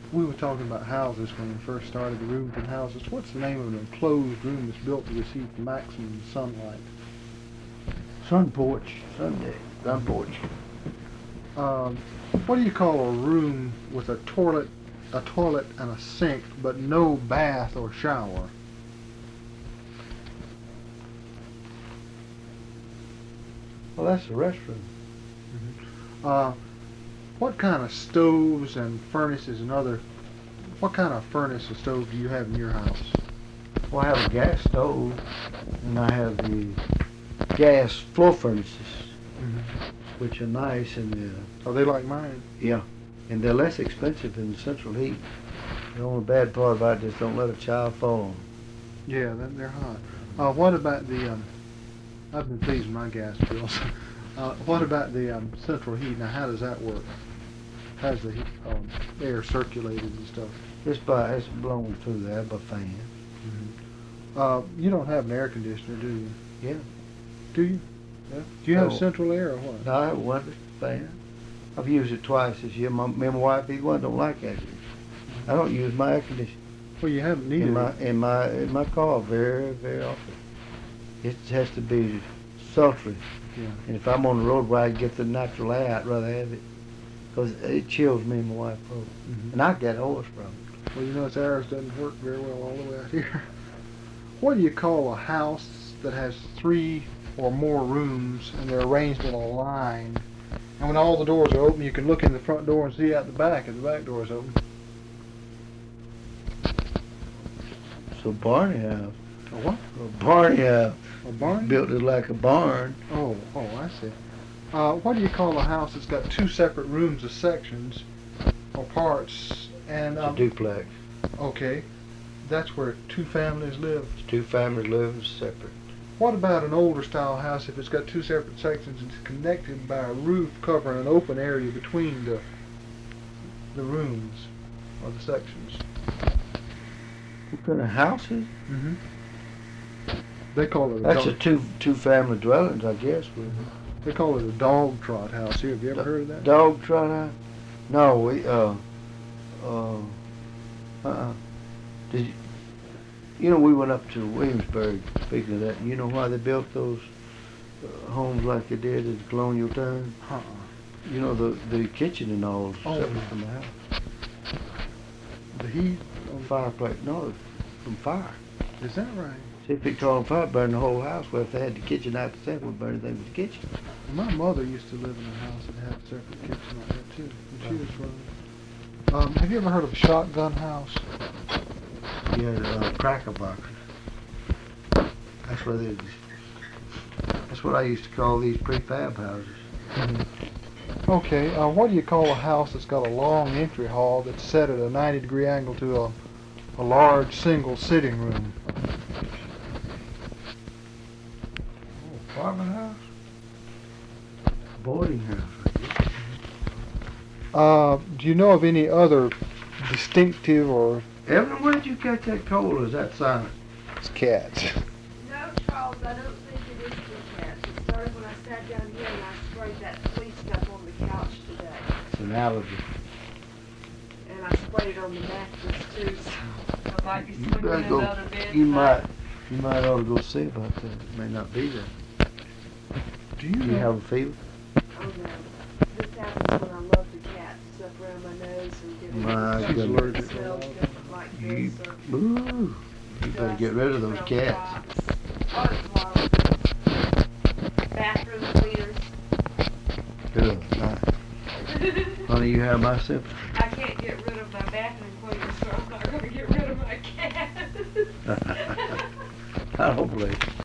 We were talking about houses when we first started, the rooms in houses. What's the name of an enclosed room that's built to receive maximum sunlight? Sun porch, sun porch. Um, what do you call a room with a toilet and a sink, but no bath or shower? Well, that's the restroom. Uh, what kind of stoves and furnaces and what kind of furnace or stove do you have in your house? Well, I have a gas stove, and I have the gas floor furnaces, which are nice, and Are they like mine? yeah, and they're less expensive than the central heat. The only bad part about it is don't let a child fall on them. Yeah, they're hot. What about I've been pleased with my gas bills. What about the central heat? Now, how does that work? How's the air circulated and stuff? It's blown through there by fan. You don't have an air conditioner, do you? Yeah. Do you? Yeah. Do you have No. central air or what? No, I have one fan. I've used it twice this year. Me and my wife, either one don't like air conditioning. I don't use my air conditioner Well, you haven't needed it. in my car very, very often. It has to be sultry. Yeah. And if I'm on the road where I get the natural air, I'd rather have it, because it chills me and my wife both. And I got horse problems. Well, you notice ours doesn't work very well all the way out here. What do you call a house that has 3 or more rooms and they're arranged in a line? And when all the doors are open, you can look in the front door and see out the back if the back door is open. So Barney house. A what? A Barney house. A barn? Built it like a barn. Oh, I see. What do you call a house that's got 2 separate rooms or sections or parts? And It's a duplex. okay, that's where 2 families live. 2 families live separate. What about an older style house if it's got 2 separate sections and it's connected by a roof covering an open area between the rooms or the sections? What kind of houses? They call it a That's dog, a two family dwellings, I guess. they call it a dog trot house here. Have you ever heard of that? Dog trot house? No, we Did we went up to Williamsburg, speaking of that, and you know why they built those homes like they did in colonial times? You know, the kitchen and all separate from the house. The heat. Fireplace, no, from fire. Is that right? See, if it caught on fire, burn the whole house. Well, if they had the kitchen out the sink, would burn anything with the kitchen. My mother used to live in a house that had a separate kitchen like that too. When she was running. Have you ever heard of a shotgun house? Yeah, cracker boxes. That's what I used to call these prefab houses. Okay, what do you call a house that's got a long entry hall that's set at a 90-degree angle to a large single sitting room? Apartment house? Boarding house. Do you know of any other distinctive or... Evelyn, where'd you catch that cold, or is that silent? It's cats. No, Charles, I don't think it is the cats. It started when I sat down here and I sprayed that flea stuff on the couch today. It's an allergy. And I sprayed it on the mattress too, so I might be You sleeping better in go, another bed. you might ought to go see about that. It may not be there. Do you Do you know? have a fever? Oh no. This happens when I love the cats, stuff around my nose and get My She's goodness. allergic to smells all. different like You, this. Or ooh, you better get rid of those cats. Oh, it's horrible. Bathroom cleaners. Good. Nice. Honey, you have my sympathy. I can't get rid of my bathroom cleaner, so I'm not going to get rid of my cat. I don't believe it.